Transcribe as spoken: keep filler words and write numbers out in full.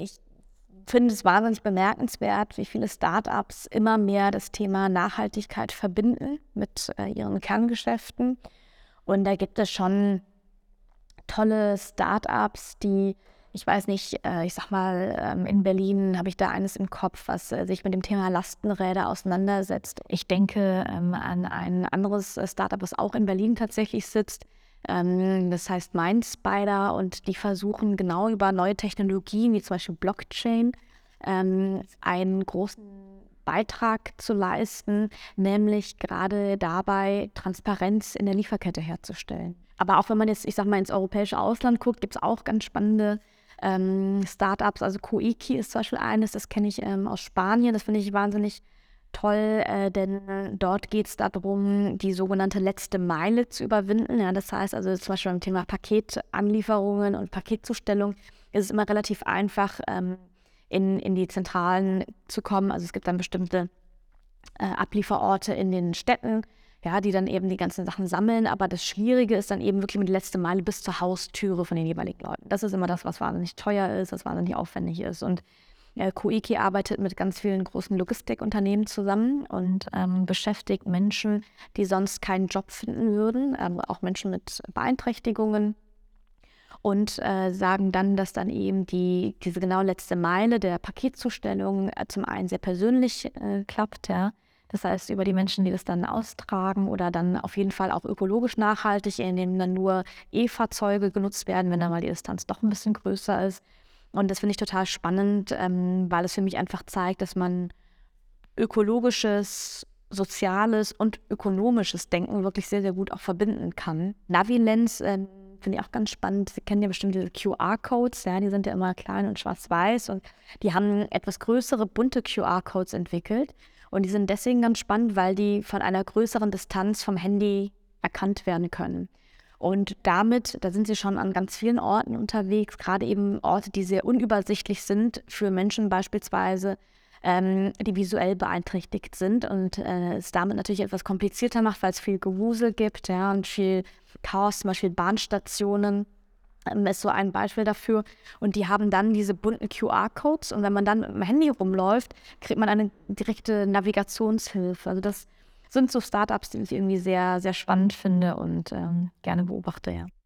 ich finde es wahnsinnig bemerkenswert, wie viele Startups immer mehr das Thema Nachhaltigkeit verbinden mit äh, ihren Kerngeschäften. Und da gibt es schon tolle Startups, die, ich weiß nicht, äh, ich sag mal, ähm, in Berlin habe ich da eines im Kopf, was äh, sich mit dem Thema Lastenräder auseinandersetzt. Ich denke ähm, an ein anderes äh, Startup, was auch in Berlin tatsächlich sitzt. Ähm, das heißt MindSpider, und die versuchen genau über neue Technologien, wie zum Beispiel Blockchain, ähm, einen großen Beitrag zu leisten, nämlich gerade dabei, Transparenz in der Lieferkette herzustellen. Aber auch wenn man jetzt, ich sag mal, ins europäische Ausland guckt, gibt es auch ganz spannende ähm, Startups. Also Coiki ist zum Beispiel eines, das kenne ich ähm, aus Spanien. Das finde ich wahnsinnig toll, äh, denn dort geht es darum, die sogenannte letzte Meile zu überwinden. Ja, das heißt also zum Beispiel beim Thema Paketanlieferungen und Paketzustellung ist es immer relativ einfach, ähm, in, in die Zentralen zu kommen. Also es gibt dann bestimmte äh, Ablieferorte in den Städten, ja, die dann eben die ganzen Sachen sammeln. Aber das Schwierige ist dann eben wirklich mit der letzten Meile bis zur Haustüre von den jeweiligen Leuten. Das ist immer das, was wahnsinnig teuer ist, was wahnsinnig aufwendig ist. Und äh, Coiki arbeitet mit ganz vielen großen Logistikunternehmen zusammen und ähm, beschäftigt Menschen, die sonst keinen Job finden würden, ähm, auch Menschen mit Beeinträchtigungen. Und äh, sagen dann, dass dann eben die, diese genau letzte Meile der Paketzustellung äh, zum einen sehr persönlich äh, klappt, ja. Das heißt, über die Menschen, die das dann austragen, oder dann auf jeden Fall auch ökologisch nachhaltig, indem dann nur E-Fahrzeuge genutzt werden, wenn dann mal die Distanz doch ein bisschen größer ist. Und das finde ich total spannend, ähm, weil es für mich einfach zeigt, dass man ökologisches, soziales und ökonomisches Denken wirklich sehr, sehr gut auch verbinden kann. Navilens ähm, finde ich auch ganz spannend. Sie kennen ja bestimmt diese Q R-Codes, ja, die sind ja immer klein und schwarz-weiß, und die haben etwas größere, bunte Q R-Codes entwickelt. Und die sind deswegen ganz spannend, weil die von einer größeren Distanz vom Handy erkannt werden können. Und damit, da sind sie schon an ganz vielen Orten unterwegs, gerade eben Orte, die sehr unübersichtlich sind für Menschen beispielsweise, ähm, die visuell beeinträchtigt sind, und äh, es damit natürlich etwas komplizierter macht, weil es viel Gewusel gibt, ja, und viel Chaos, zum Beispiel Bahnstationen ähm, ist so ein Beispiel dafür. Und die haben dann diese bunten Q R-Codes, und wenn man dann mit dem Handy rumläuft, kriegt man eine direkte Navigationshilfe. Also das sind so Startups, die ich irgendwie sehr, sehr spannend finde und ähm, gerne beobachte, ja.